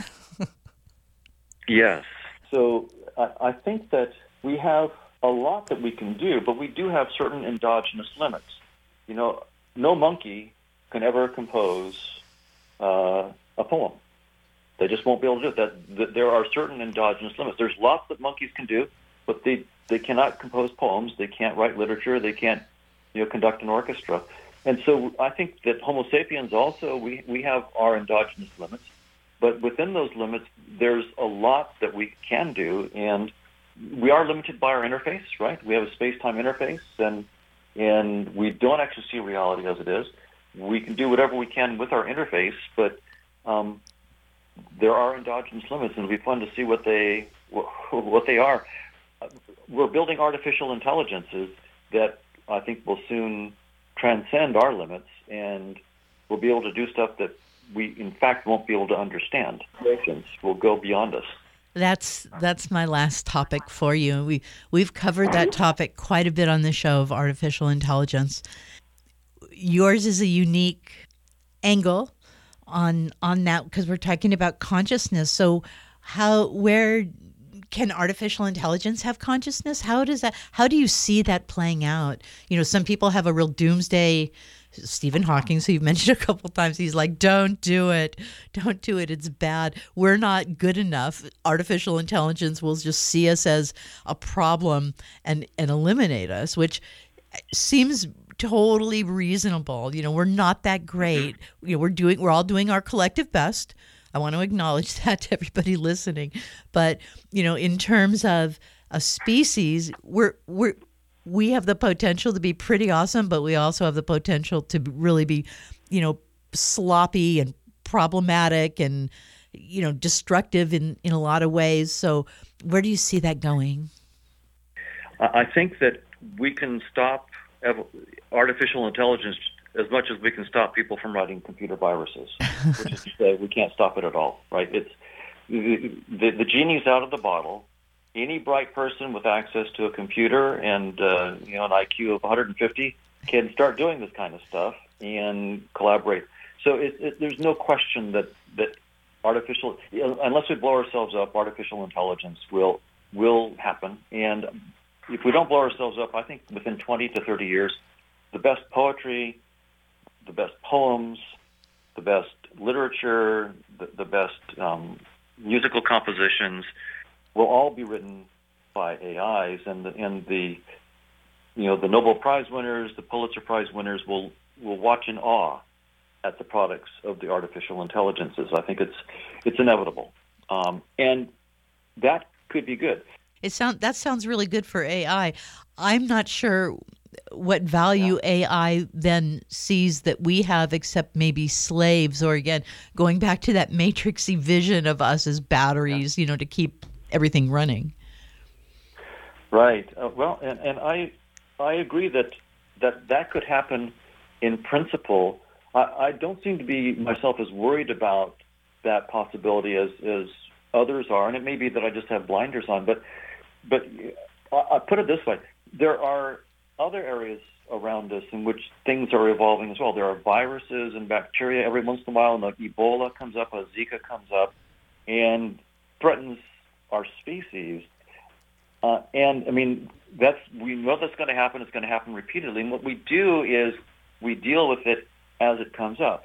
Yes. So I, I think that we have a lot that we can do, but we do have certain endogenous limits. You know, no monkey can ever compose uh, a poem. They just won't be able to do it. That, that there are certain endogenous limits. There's lots that monkeys can do, but they, they cannot compose poems. They can't write literature. They can't, you know, conduct an orchestra. And so I think that Homo sapiens also, we, we have our endogenous limits, but within those limits, there's a lot that we can do, and we are limited by our interface, right? We have a space-time interface, and and we don't actually see reality as it is. We can do whatever we can with our interface, but um, there are endogenous limits, and it'll be fun to see what they what they are. We're building artificial intelligences that I think will soon transcend our limits, and we'll be able to do stuff that we, in fact, won't be able to understand. Creations will go beyond us. That's that's my last topic for you. We we've covered that topic quite a bit on the show of artificial intelligence. Yours is a unique angle on on that because we're talking about consciousness. So, how where can artificial intelligence have consciousness? How does that? How do you see that playing out? You know, some people have a real doomsday. Stephen Hawking, who you've mentioned a couple times, he's like, don't do it. Don't do it. It's bad. We're not good enough. Artificial intelligence will just see us as a problem and, and eliminate us, which seems totally reasonable. You know, we're not that great. You know, we're doing, we're all doing our collective best. I want to acknowledge that to everybody listening. But, you know, in terms of a species, we're, we're, we have the potential to be pretty awesome, but we also have the potential to really be, you know, sloppy and problematic and, you know, destructive in, in a lot of ways. So where do you see that going? I think that we can stop artificial intelligence as much as we can stop people from writing computer viruses, which is to say we can't stop it at all, right? It's the, the, the genie's out of the bottle. Any bright person with access to a computer and uh, you know an I Q of one hundred fifty can start doing this kind of stuff and collaborate. So it, it, there's no question that that artificial, you know, unless we blow ourselves up, artificial intelligence will will happen. And if we don't blow ourselves up, I think within twenty to thirty years, the best poetry, the best poems, the best literature, the, the best um, musical compositions will all be written by A Is, and the, and the you know the Nobel Prize winners, the Pulitzer Prize winners will will watch in awe at the products of the artificial intelligences. I think it's it's inevitable, um, and that could be good. It sound that sounds really good for A I. I'm not sure what value yeah. A I then sees that we have, except maybe slaves, or again going back to that matrixy vision of us as batteries, yeah. you know, to keep everything running. Right. Uh, well, and, and I I agree that, that that could happen in principle. I, I don't seem to be myself as worried about that possibility as, as others are, and it may be that I just have blinders on. But but I, I put it this way: there are other areas around us in which things are evolving as well. There are viruses and bacteria. Every once in a while, the Ebola comes up, a Zika comes up, and threatens our species, uh, and I mean that's we know that's going to happen. It's going to happen repeatedly, and what we do is we deal with it as it comes up.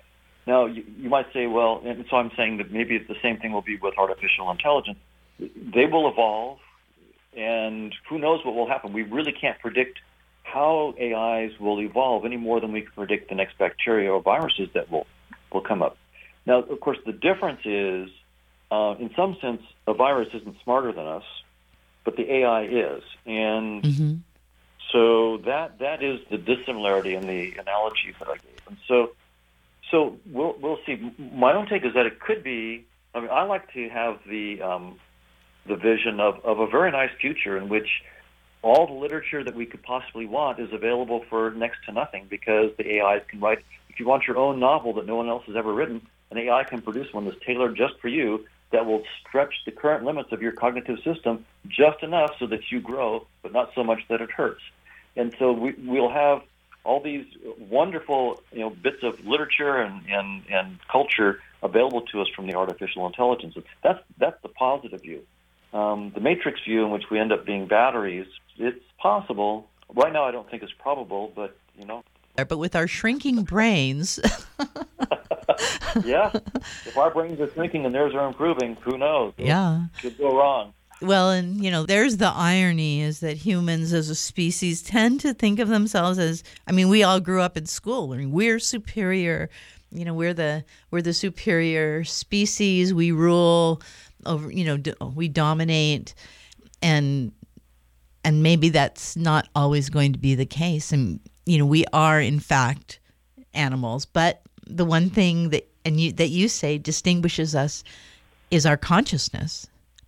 Now, you, you might say, well, and so I'm saying that maybe the same thing will be with artificial intelligence. They will evolve, and who knows what will happen. We really can't predict how A Is will evolve any more than we can predict the next bacteria or viruses that will, will come up. Now, of course, the difference is, uh, in some sense, a virus isn't smarter than us, but the A I is. And mm-hmm. so that that is the dissimilarity in the analogies that I gave. And so so we'll we'll see. My own take is that it could be, I mean, I like to have the um, the vision of, of a very nice future in which all the literature that we could possibly want is available for next to nothing, because the A Is can write. If you want your own novel that no one else has ever written, an A I can produce one that's tailored just for you, that will stretch the current limits of your cognitive system just enough so that you grow, but not so much that it hurts. And so we, we'll have all these wonderful, you know, bits of literature and, and, and culture available to us from the artificial intelligence. That's that's the positive view. Um, the matrix view, in which we end up being batteries, it's possible. Right now, I don't think it's probable, but you know. But with our shrinking brains. Yeah, if our brains are shrinking and theirs are improving, who knows? Yeah, it could go wrong. Well, and you know, there's the irony is that humans as a species tend to think of themselves as, I mean, we all grew up in school learning we're superior. You know, we're the we're the superior species. We rule over. You know, do, we dominate, and and maybe that's not always going to be the case. And you know, we are in fact animals. But the one thing that and you that you say distinguishes us is our consciousness.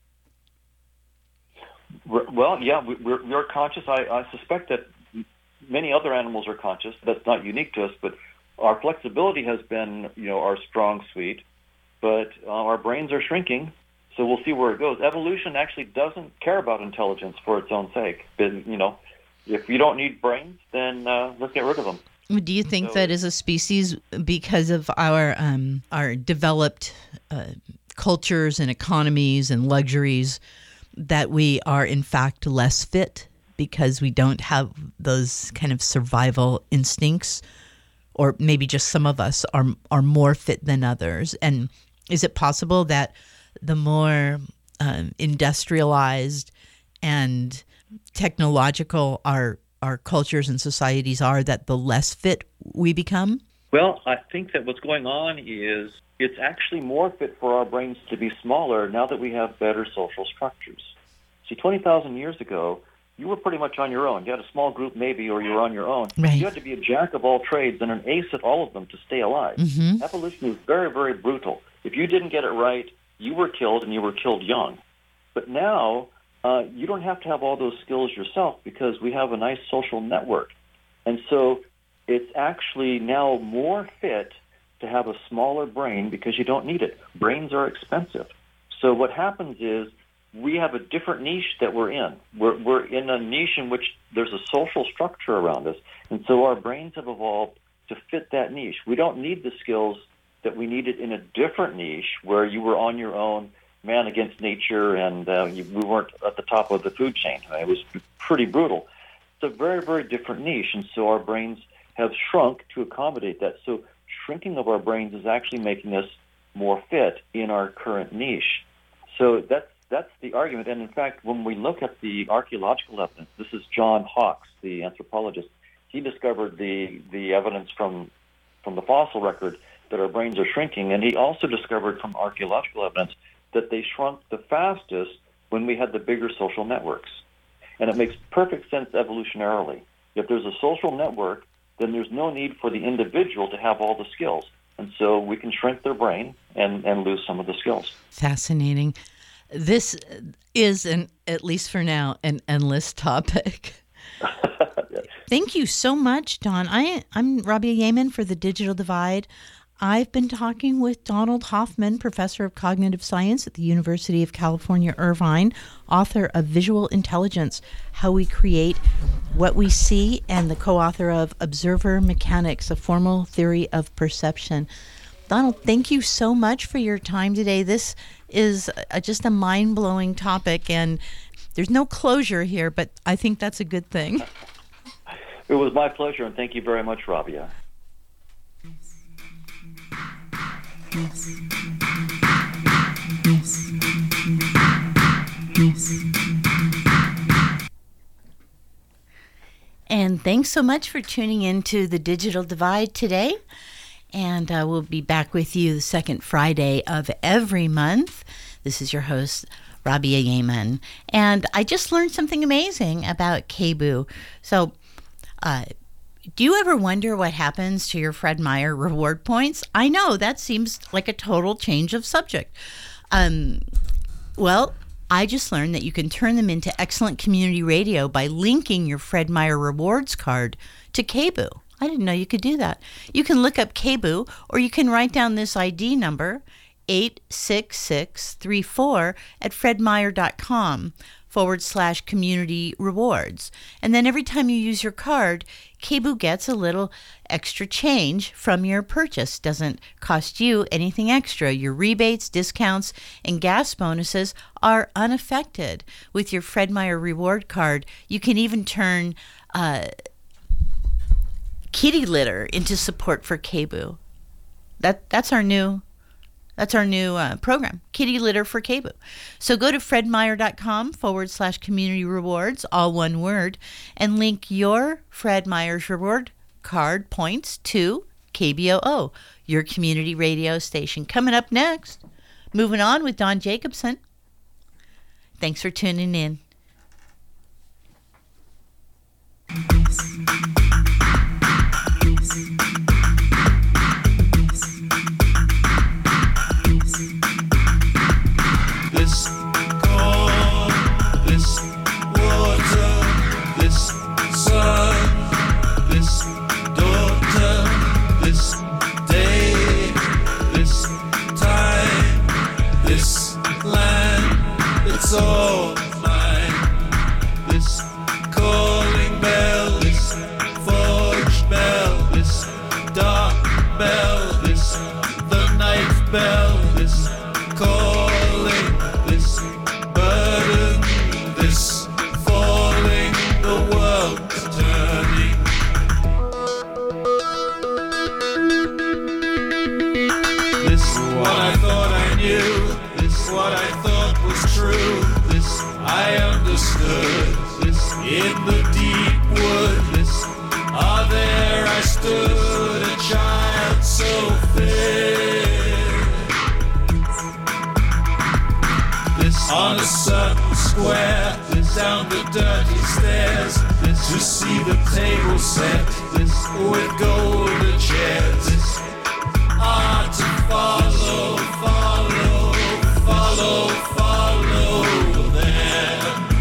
Well, yeah, we're, we're conscious. I, I suspect that many other animals are conscious. That's not unique to us, but our flexibility has been, you know, our strong suite. But uh, our brains are shrinking, so we'll see where it goes. Evolution actually doesn't care about intelligence for its own sake. But, you know, if you don't need brains, then uh, let's get rid of them. Do you think so, that as a species, because of our um, our developed uh, cultures and economies and luxuries, that we are in fact less fit because we don't have those kind of survival instincts, or maybe just some of us are are more fit than others? And is it possible that the more um, industrialized and technological our our cultures and societies are, that the less fit we become? Well, I think that what's going on is it's actually more fit for our brains to be smaller now that we have better social structures. See, twenty thousand years ago, you were pretty much on your own. You had a small group maybe, or you were on your own. Right. You had to be a jack of all trades and an ace at all of them to stay alive. Mm-hmm. Evolution is very, very brutal. If you didn't get it right, you were killed, and you were killed young. But now, uh, you don't have to have all those skills yourself, because we have a nice social network. And so it's actually now more fit to have a smaller brain because you don't need it. Brains are expensive. So what happens is we have a different niche that we're in. We're, we're in a niche in which there's a social structure around us. And so our brains have evolved to fit that niche. We don't need the skills that we needed in a different niche where you were on your own, man against nature, and uh, you, we weren't at the top of the food chain. It was pretty brutal. It's a very, very different niche, and so our brains have shrunk to accommodate that. So shrinking of our brains is actually making us more fit in our current niche. So that's that's the argument. And in fact, when we look at the archaeological evidence, this is John Hawkes, the anthropologist. He discovered the the evidence from from the fossil record that our brains are shrinking, and he also discovered from archaeological evidence that they shrunk the fastest when we had the bigger social networks. And it makes perfect sense evolutionarily. If there's a social network, then there's no need for the individual to have all the skills. And so we can shrink their brain and, and lose some of the skills. Fascinating. This is, an, at least for now, an endless topic. Yes. Thank you so much, Don. I, I'm Rabia Yeaman for The Digital Divide. I've been talking with Donald Hoffman, professor of cognitive science at the University of California, Irvine, author of Visual Intelligence, How We Create What We See, and the co-author of Observer Mechanics, A Formal Theory of Perception. Donald, thank you so much for your time today. This is a, just a mind-blowing topic, and there's no closure here, but I think that's a good thing. It was my pleasure, and thank you very much, Rabia. Yes. Yes. Yes. And thanks so much for tuning in to The Digital Divide today. And uh, we'll be back with you the second Friday of every month. This is your host, Rabia Yemen. And I just learned something amazing about KBOO. So, uh, do you ever wonder what happens to your Fred Meyer reward points? I know, that seems like a total change of subject. Um, well, I just learned that you can turn them into excellent community radio by linking your Fred Meyer rewards card to KBOO. I didn't know you could do that. You can look up KBOO, or you can write down this I D number, eight six six three four at fredmeyer.com forward slash community rewards. And then every time you use your card, KBOO gets a little extra change from your purchase. Doesn't cost you anything extra. Your rebates, discounts, and gas bonuses are unaffected. With your Fred Meyer reward card, you can even turn uh, kitty litter into support for KBOO. That that's our new That's our new uh, program, Kitty Litter for KBOO. So go to fredmeyer.com forward slash community rewards, all one word, and link your Fred Meyer's reward card points to K B O O, your community radio station. Coming up next, moving on with Don Jacobson. Thanks for tuning in. This corn, this water, this sun, this daughter, this day, this time, this land, it's all mine. This calling bell, this forge bell, this dark bell, this the night bell, this calling, this burden, this falling, the world's turning. This what I thought I knew, this what I thought was true, this I understood, this in the deep wood, this ah there I stood, a child so fair. On a certain square, this down the dirty stairs, this to see the table set, this with golden chairs, this ah to follow, follow, follow, follow them.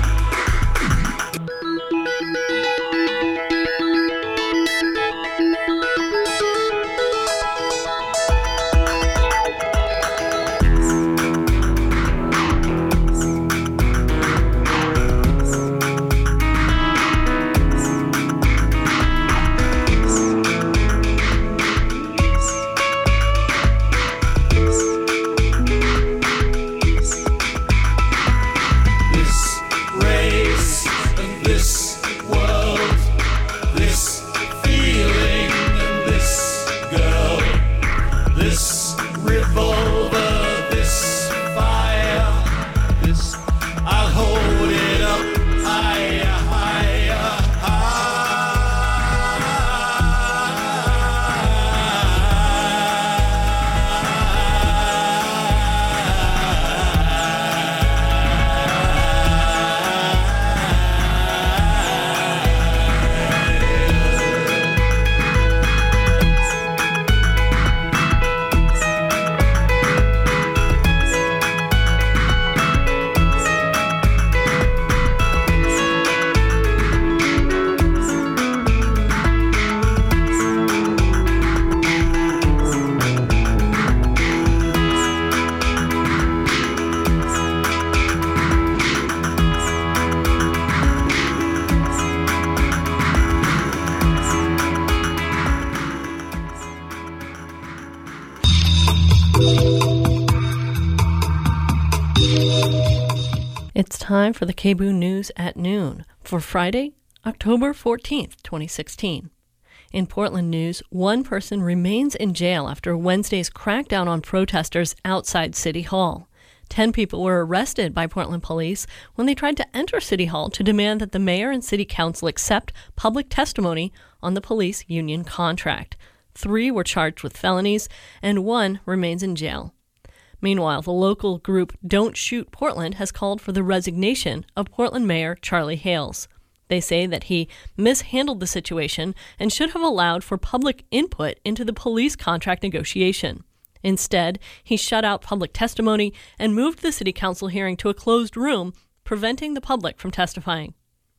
It's time for the KBOO News at Noon for Friday, October fourteenth, twenty sixteen. In Portland news, one person remains in jail after Wednesday's crackdown on protesters outside City Hall. Ten people were arrested by Portland police when they tried to enter City Hall to demand that the mayor and city council accept public testimony on the police union contract. Three were charged with felonies, and one remains in jail. Meanwhile, the local group Don't Shoot Portland has called for the resignation of Portland Mayor Charlie Hales. They say that he mishandled the situation and should have allowed for public input into the police contract negotiation. Instead, he shut out public testimony and moved the city council hearing to a closed room, preventing the public from testifying.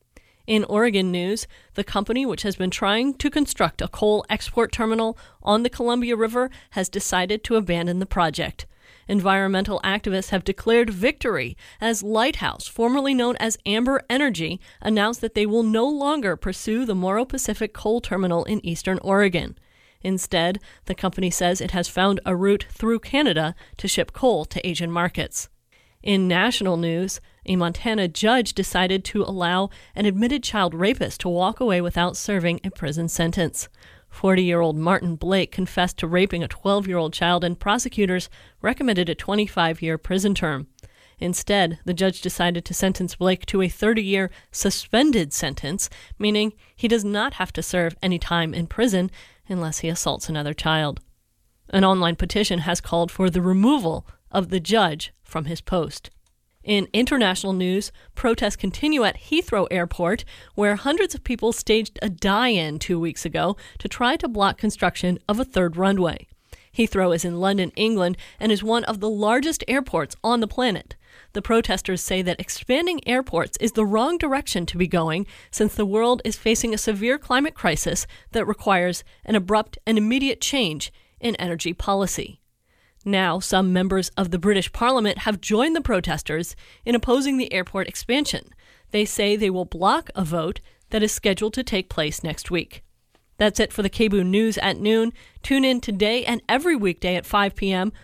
In Oregon news, the company which has been trying to construct a coal export terminal on the Columbia River has decided to abandon the project. Environmental activists have declared victory as Lighthouse, formerly known as Amber Energy, announced that they will no longer pursue the Morrow Pacific coal terminal in eastern Oregon. Instead, the company says it has found a route through Canada to ship coal to Asian markets. In national news, a Montana judge decided to allow an admitted child rapist to walk away without serving a prison sentence. forty-year-old Martin Blake confessed to raping a twelve-year-old child, and prosecutors recommended a twenty-five-year prison term. Instead, the judge decided to sentence Blake to a thirty-year suspended sentence, meaning he does not have to serve any time in prison unless he assaults another child. An online petition has called for the removal of the judge from his post. In international news, protests continue at Heathrow Airport, where hundreds of people staged a die-in two weeks ago to try to block construction of a third runway. Heathrow is in London, England, and is one of the largest airports on the planet. The protesters say that expanding airports is the wrong direction to be going, since the world is facing a severe climate crisis that requires an abrupt and immediate change in energy policy. Now, some members of the British Parliament have joined the protesters in opposing the airport expansion. They say they will block a vote that is scheduled to take place next week. That's it for the K B O O News at noon. Tune in today and every weekday at five p.m.